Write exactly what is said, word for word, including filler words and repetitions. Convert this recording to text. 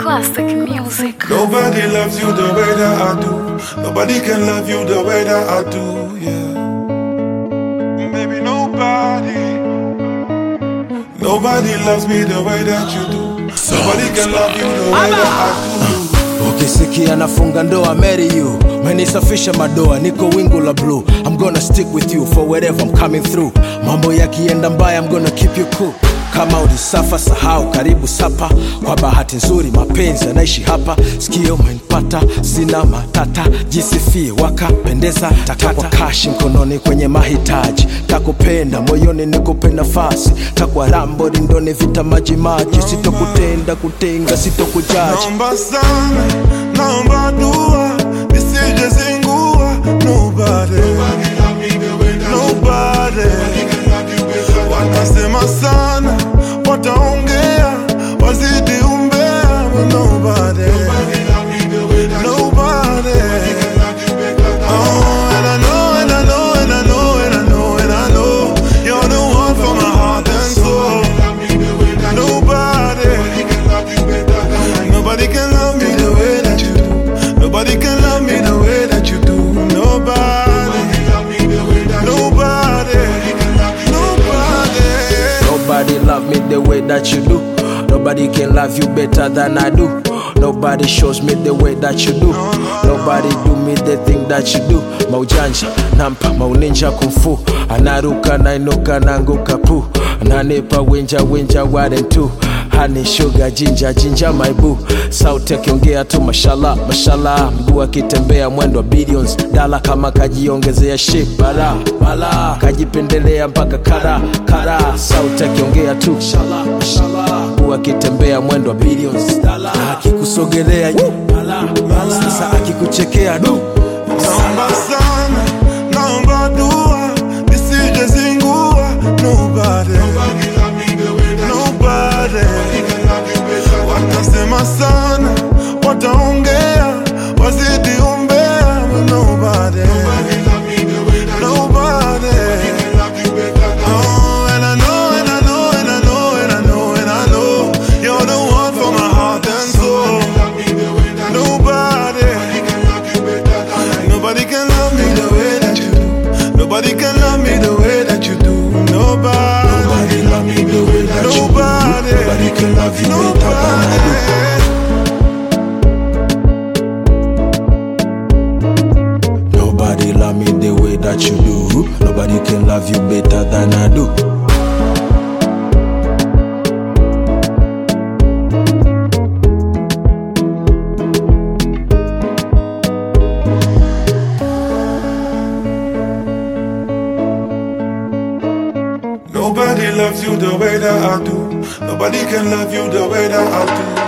Classic music. Nobody loves you the way that I do. Nobody can love you the way that I do, yeah. Baby, nobody. Nobody loves me the way that you do. Nobody can love you the way that I do. Ukisikia nafunga ndoa, marry you. Menisafisha madoa, niko wingu la blue. I'm gonna stick with you for wherever I'm coming through. Mambo yakienda mbaya, I'm gonna keep you cool. Kama ulisafa sahau, karibu sapa. Kwa bahati nzuri mapenzi yanaishi hapa. Sikio umenipata, sina matata. Jisifie wakapendeza, takwa cash mkononi kwenye mahitaji. Takupenda moyoni nikupe nafasi. Takwa rambo rindoni vita maji maji. Sitokutenda kutenga, sitokujaji. Naomba sana, naomba dua, nisije zingua. Nobody, nobody. Watasema sana, wataongea, wazidi umbea. But nobody, nobody. Oh, and I know, and I know, and I know, and I know, and I know you're the one for my heart and soul. Nobody, nobody can love me the way that you do. Nobody can love me the way that you do. Nobody, nobody, nobody. Nobody love me the way that you do. Nobody can love you better than I do. Nobody shows me the way that you do. Nobody do me the thing that you do. Maujanja, nampa, mauninja kumfu. Anaruka, nainuka, nanguka pu. Ananipa winja, winja, ware tu. Honey, sugar, ginger, ginger, my boo. Sauti akiongea tu mashallah, mashallah. Mguu akitembea mwendo billions. Dala kama kajiongezea shit, bala, bala. Kajipendelea mpaka kara, kara. Sauti akiongea tu mashallah, mashallah. Mguu akitembea mwendo billions. Dala akikusogelea, bala, bala. Sasa akikuchekea du. Naomba sana, naomba dua, nisije zingua. Nobody, nobody. Watasema sana, wataongea, wazidi umbea. But nobody, nobody. Oh, and I know, and I know, and I know, and I know, and I know you're the one for my heart and soul. Nobody, nobody can love me the way that you do. Nobody can love me the way that you do. Nobody, Nobody love me the way that you do. Nobody can love you better than I do. Nobody love me the way that you do. Nobody can love you better than I do. nobody loves you the way that I do. Nobody can love you the way that I do.